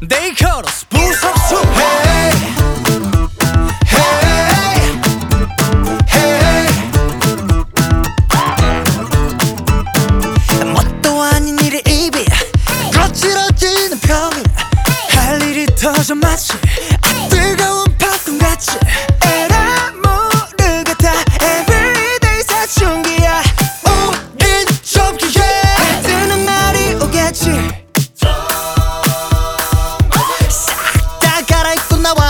They call us 부석순. Hey, hey, hey. 뭣도 아닌 일의 입이 거칠어지는 편이 할 일이 터져 마치 뜨거운 팝콘같이 에라 모르게 다 everyday 사춘기야. 우린 좁기에 뜨는 날이 오겠지. 나와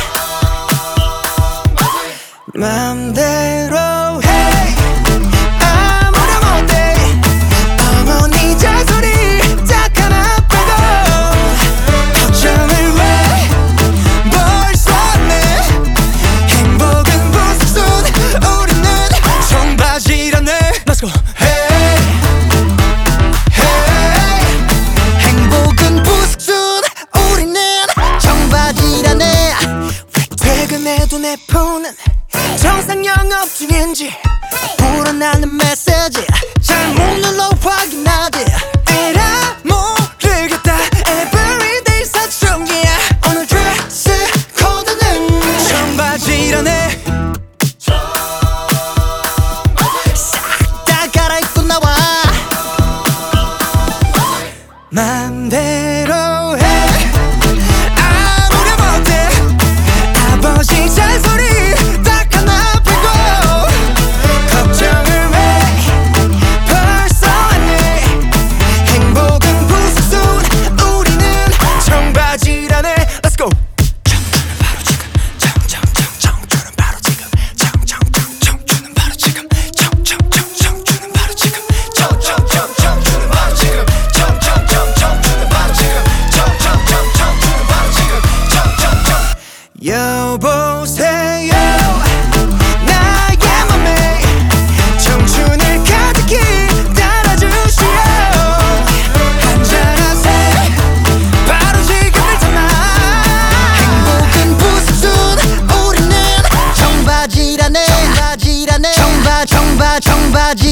맘대로 해 아무렴 어때. 어머니 잔소리 딱 하나 빼고 걱정을 왜 벌써 내 행복은 부석순. 우리는 청바지라네. Let's go. Hey, hey. 행복은 부석순. 우리는 청바지라네. 퇴근해도 내 폰은 정상 영업 중인지 불어나는 메시지 잘못 눌러 확인하지. 에라 모르겠다 everyday 사춘기야. 오늘 드레스 코드는 청바지라네. 싹 다 갈아입고 나와 맘대로 해 아무렴 어때. 아버지 잔소리 딱 하나 빼고 걱정을 왜 벌써 왔네. 행복은 부석순. 우리는 청바지라네. Let's go. 청춘은 바로 지금 청춘은 바로 지금 청춘은 바로 지금 청춘은 바로 지금 청춘은 바로 지금 청춘은 바로 지금 여보세요. 나의 맘에 청춘을 가득히 따라주시오. 한잔하세 바로 지금을 담아. 행복은 부석순. 우리는 청바지라네. 청바지